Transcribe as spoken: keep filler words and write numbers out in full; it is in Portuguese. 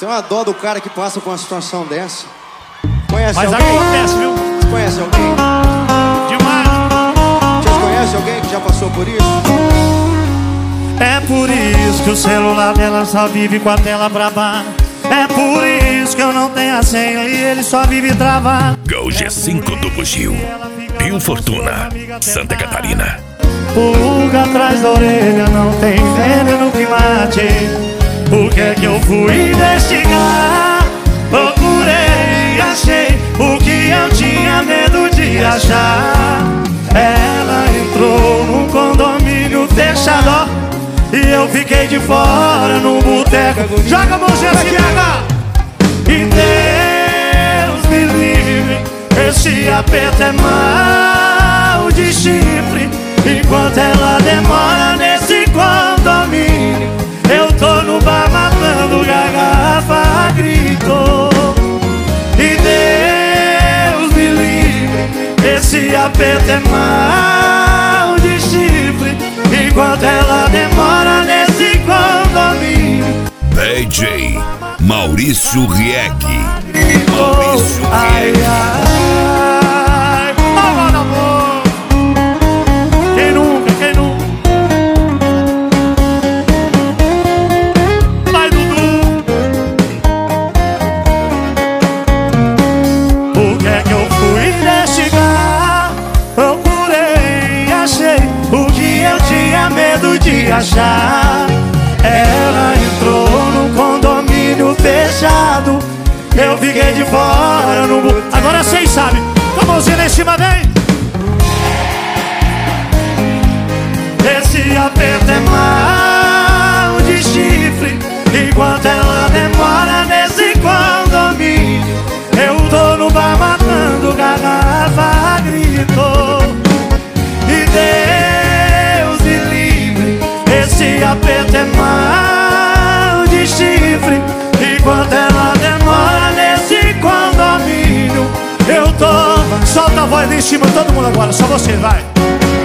Tem uma dó do cara que passa com uma situação dessa. Conhece Mas alguém? acontece, viu? Conhece alguém? Demais. Vocês conhecem alguém que já passou por isso? É por isso que o celular dela só vive com a tela pra baixo. É por isso que eu não tenho a senha e ele só vive travado. Gol G cinco do Bugio, Rio Fortuna, Santa Catarina. Pulga atrás da orelha, não tem veneno que mate. Por que é que eu fui investigar? Procurei e achei o que eu tinha medo de achar. Ela entrou num condomínio fechado e eu fiquei de fora no boteco. Joga a mãozinha assim, H! E Deus me livre, esse aperto é mal de chifre. Enquanto ela demora nesse condomínio, eu tô no bar matando garrafa a grito. E Deus me livre, esse aperto é mal de chifre. Enquanto ela demora nesse condomínio, D J Maurício Rieg. Maurício Rieg. Ai, ai, oh, amor. Quem nunca, quem nunca? Vai, Dudu. Por que é que eu fui investigar? Procurei e achei o que eu tinha medo de achar. Ela entrou num condomínio fechado, eu fiquei de fora no... Agora vocês sabem. Com a mãozinha lá em cima, vem. Esse aperto é mal de chifre. Enquanto ela demora nesse condomínio, eu tô no bar matando garrafa a grito. E Deus me livre, esse aperto é mal de chifre. Enquanto ela demora nesse condomínio, eu tô... Solta a voz lá em cima, todo mundo agora, só você, vai.